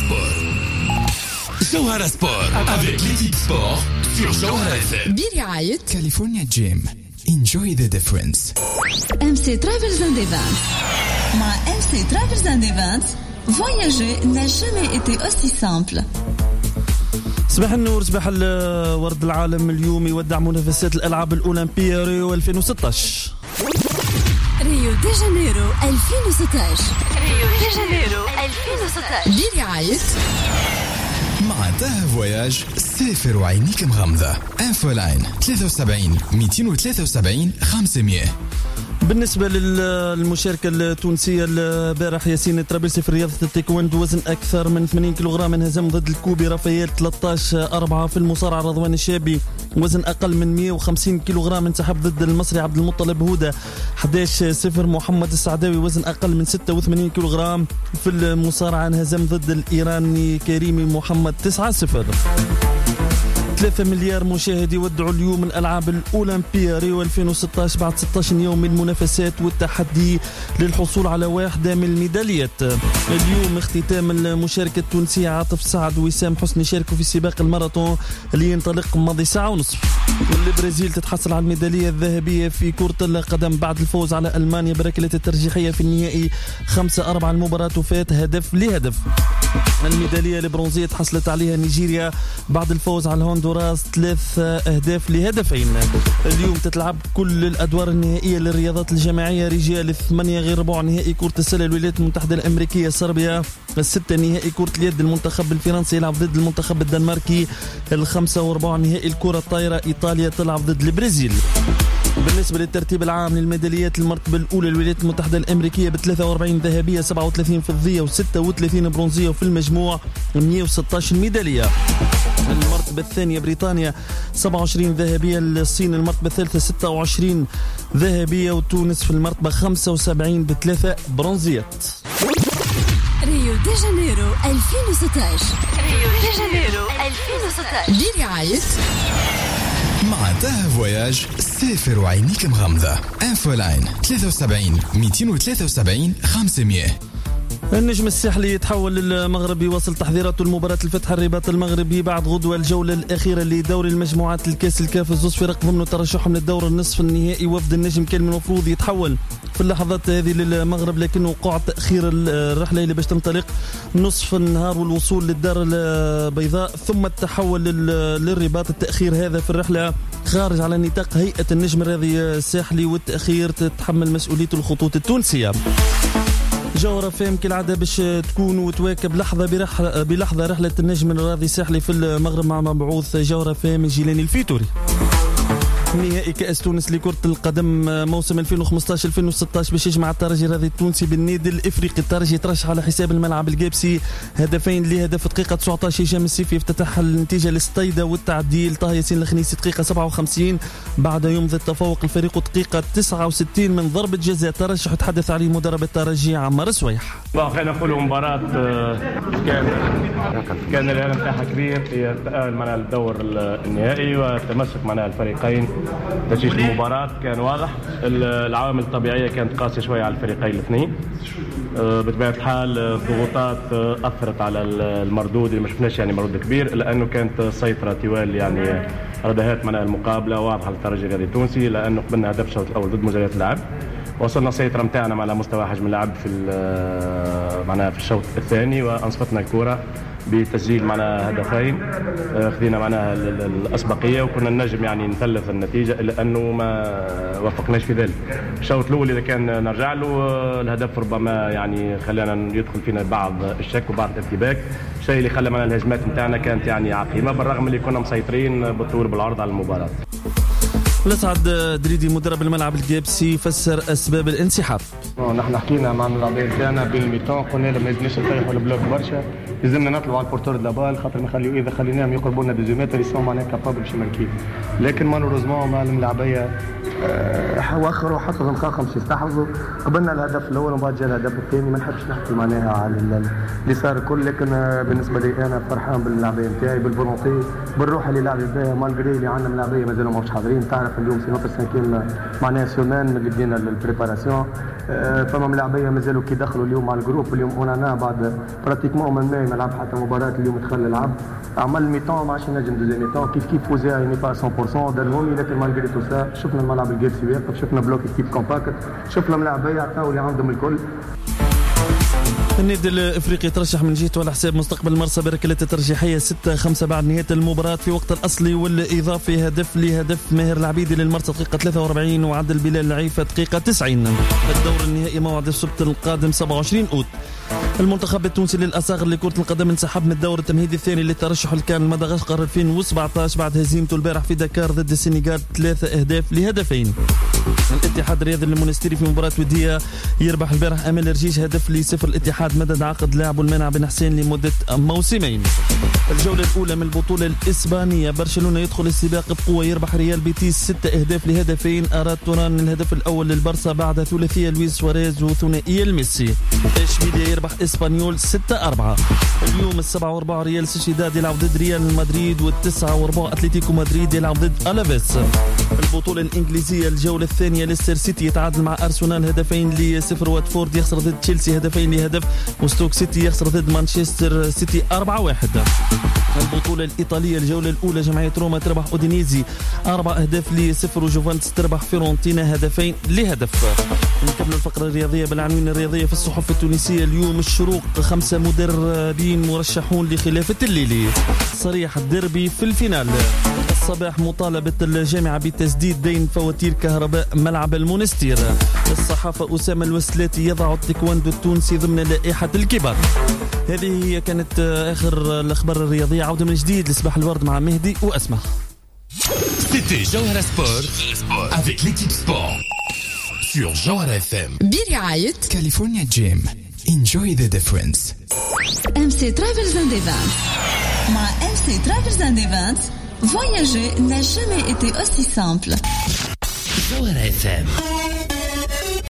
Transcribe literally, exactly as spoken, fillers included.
Sport. Jawhara Sport avec l'équipe sport sur Jawhara F M. برعاية California Gym. Enjoy the difference. M C Travels and Events. مع M C Travels and Events, voyager n'a jamais été aussi simple. صباح النور، صباح الورد. العالم اليوم يودع منافسات الألعاب الأولمبية ريو ألفين وستة عشر. ريو دي جانيرو ألفين وستة عشر. ريو دي جانيرو ألفين وستة عشر برعاية مع تاه فواياج. سافر وعينيك مغمضة. انفولاين ثلاثة وسبعين مئتين وثلاثة وسبعين خمسمية. بالنسبة للمشاركة التونسية البارح ياسين الطرابلسي في رياضة التايكوندو، وزن أكثر من ثمانين كيلوغرام، انهزم ضد الكوبي رافائيل ثلاثة عشر أربعة. في المصارعة رضوان الشابي وزن أقل من مئة وخمسين كيلوغرام، انسحب ضد المصري عبد المطلب هودة أحد عشر صفر. محمد السعداوي وزن أقل من ستة وثمانين كيلوغرام في المصارعة، انهزم ضد الإيراني كريمي محمد تسعة صفر. ثلاثة مليار مشاهد يودعوا اليوم الألعاب الأولمبية ريو ألفين وستة عشر بعد ستة عشر يوم من المنافسات والتحدي للحصول على واحدة من الميداليات. اليوم اختتام المشاركة التونسية، عاطف سعد ووسام حسني شاركوا في سباق الماراثون اللي ينطلق ماضي ساعة ونصف. البرازيل تتحصل على الميدالية الذهبية في كرة القدم بعد الفوز على ألمانيا بركلة الترجيحية في النهائي خمسة أربعة. المباراة وفات هدف لهدف. الميدالية البرونزية تحصلت عليها نيجيريا بعد الفوز على الهندوراس ثلاث أهداف لهدفين. اليوم تتلعب كل الأدوار النهائية للرياضات الجماعية. رجال الثمانية غير ربع نهائي كرة السلة الولايات المتحدة الأمريكية صربيا. الستة نهائي كرة اليد المنتخب الفرنسي يلعب ضد المنتخب الدنماركي. الخمسة وربع نهائي الكرة الطايرة إيطاليا تلعب ضد البرازيل. بالنسبة للترتيب العام للميداليات، المرتبة الأولى الولايات المتحدة الأمريكية ب ثلاثة وأربعين ذهبية سبعة وثلاثين فضية وستة وثلاثين برونزية، وفي المجموع مئة وستة عشر ميدالية. المرتبة الثانية بريطانيا سبعة وعشرين ذهبية، الصين المرتبة الثالثة ستة وعشرين ذهبية، وتونس في المرتبة خمسة وسبعين بثلاثة برونزيات. ريو دي جانيرو ألفين وستة عشر. ريو دي جانيرو ألفين وستة عشر برعاية مع تاه فواياج. سافر وعينيك مغمضة. انفولاين ثلاثة وسبعين مئتين وثلاثة وسبعين خمسمية. النجم الساحلي يتحول للمغرب، يواصل تحضيراته لمباراة الفتح الرباط المغربي بعد غدوة الجولة الأخيرة لدوري المجموعات الكاس الكاف. الزوز فرق ضمن ترشحهم للدور النصف النهائي. وفد النجم كان من المفروض يتحول في اللحظات هذه للمغرب، لكن وقع تأخير الرحلة اللي باش تنطلق نصف النهار والوصول للدار البيضاء ثم التحول للرباط. التأخير هذا في الرحلة خارج على نطاق هيئة النجم الرياضي الساحلي، والتأخير تتحمل مسؤولية الخطوط التونسية. جوهرة فهم كالعادة باش تكون وتواكب لحظة برح بلحظة رحلة النجم الرياضي الساحلي في المغرب مع مبعوث جوهرة فهم جيلاني الفيتوري. نهائي كأس تونس لكرة القدم موسم ألفين وخمسة عشر ألفين وستة عشر باش يجمع الترجي الرياضي التونسي بالنادي الافريقي. الترجي ترشح على حساب الملعب الجابسي هدفين لهدف دقيقة تسعة عشر. هشام السيفي افتتح النتيجة للستيدة والتعديل. طه ياسين الخنيسي دقيقة سبعة وخمسين بعد يمضي التفوق الفريق دقيقة تسعة وستين من ضربة جزاء. ترشح تحدث عليه مدرب الترجي عمار سويح. خلينا نقولوا مباراة كان كان الهدف نتاعها كبير، هي التأهل معنا للدور النهائي وتمسك معنا الفريقين. تجهيز المباراة كان واضح. العوامل الطبيعية كانت قاسية شوية على الفريقين الاثنين. بطبيعة الحال الضغوطات أثرت على المردود اللي ما شفناش يعني مردود كبير، لأنه كانت سيطرة طوال يعني ردهات من المقابلة واضحة للترجي الرياضي التونسي، لأنه قبلنا هدف الشوط الأول ضد مجريات اللعب. وصلنا السيطرة متاعنا على مستوى حجم اللعب في معناها في الشوط الثاني، وأنصفتنا الكرة بتسجيل معنا هدفين. خذينا معنا الأسبقية وكنا نجم يعني نثلث النتيجة، إلا أنه ما وفقناش في ذلك. الشوط الأول إذا كان نرجع له الهدف ربما يعني خلانا يدخل فينا بعض الشك وبعض الارتباك، الشيء اللي خلى معنا الهجمات متاعنا كانت يعني عقيمة، بالرغم اللي كنا مسيطرين بالطول بالعرض على المباراة. لسعد دريدي مدرب الملعب الجابسي فسر أسباب الانسحاب. نحن حكينا مع اللاعبين تاعنا بالميتون، قلنا لهم ما يزنيش نطيحوا البلوك برشا، لازمنا نطلعوا على البورتور دابال، خاطر نخليو اذا خليناهم يقربوا لنا بزومتر يسون معناها كابابل باش يماركيو. لكن مالوريزمون مع الملاعبيه أه واخروا حطوا مخاخهم باش يستحفظوا. قبلنا الهدف الاول ومن بعد جاء الهدف الثاني. ما نحبش نحكي معناها على اللي صار الكل، لكن بالنسبه لي انا فرحان بالملاعبيه نتاعي، بالفولونتي، بالروح اللي لعبوا بها، مالغري اللي عندنا ملاعبيه مازالوا ماهوش حاضرين. تعرف تعرف اليوم سي نوتر سانكيم معناها سومان من اللي بدينا البريباراسيون. فما ملاعبيه مازالوا كي دخلوا اليوم مع الجروب. اليوم انا بعد براتيكمون من ماي ما لعب حتى مباراه. اليوم دخل العب عمل ميتون ما عادش ينجم دوزيام ميتون كيف كيف فوزي ني با مية بالمية دارهم. لكن مالغري تو سا شفنا الملعب الجالسي واقف، شفنا بلوك كيف كومباكت، شفنا ملاعبيه عطاو اللي عندهم الكل. النادي الافريقي ترشح من جهته على حساب مستقبل مرسى بركلات الترجيحيه ستة خمسة بعد نهايه المباراه في وقت الاصلي والاضافي هدف لهدف ماهر العبيدي للمرسى دقيقه ثلاثة وأربعين وعدل بلال العيفه دقيقه تسعين. الدور النهائي موعد السبت القادم سبعة وعشرين أوت. المنتخب التونسي للأصاغر لكرة القدم انسحب من الدور التمهيدي الثاني للترشح لكان مدغشقر ألفين وسبعة عشر بعد هزيمته البارح في دكار ضد السنغال ثلاثة أهداف لهدفين. الاتحاد الرياضي المونستيري في مباراة ودية يربح البارح أمل رجيش هدف لصفر. الاتحاد مدد عقد لاعبه المانع بن حسين لمدة موسمين. الجولة الأولى من البطولة الإسبانية برشلونة يدخل السباق بقوة يربح ريال بيتيس ستة أهداف لهدفين. أراد توران الهدف الأول للبرصا بعد ثلاثية لويس سواريز وثنائية الميسي. إشبيلية يربح إسبانيول ستة أربعة. اليوم السبعة وأربعة ريال سوسيداد يلعب ضد ريال مدريد والتسعة وأربعة أتلتيكو مدريد يلعب ضد ألافيس. البطولة الإنجليزية الجولة الثانية ليستر سيتي يتعادل مع أرسنال هدفين لصفر. واتفورد يخسر ضد تشيلسي هدفين لهدف. وستوك سيتي يخسر ضد مانشستر سيتي أربعة واحد. البطولة الإيطالية الجولة الأولى جمعية روما تربح أودينيزي أربع أهداف لصفر. وجوفانتس تربح فيرونتينا هدفين لهدف. نكمل الفقرة الرياضية بالعناوين الرياضية في الصحف التونسية اليوم. الشروق خمسة مدربين مرشحون لخلافة الليلي. صريح الديربي في الفينال. الصباح مطالبة الجامعة بتسديد دين فواتير كهرباء ملعب المونستير. الصحافة أسامة الوسلاتي يضع التايكوندو التونسي ضمن لائحة الكبار. هذه هي كانت آخر الأخبار الرياضية. عودة من جديد لصباح الورد مع مهدي وأسمع. C'était Jawhara Sport avec l'équipe sport sur Jawhara F M. برعاية كاليفورنيا جيم. Enjoy the difference. M C Travels and Events. مع M C Travels and Events, voyager n'a jamais été aussi simple. Jawhara F M.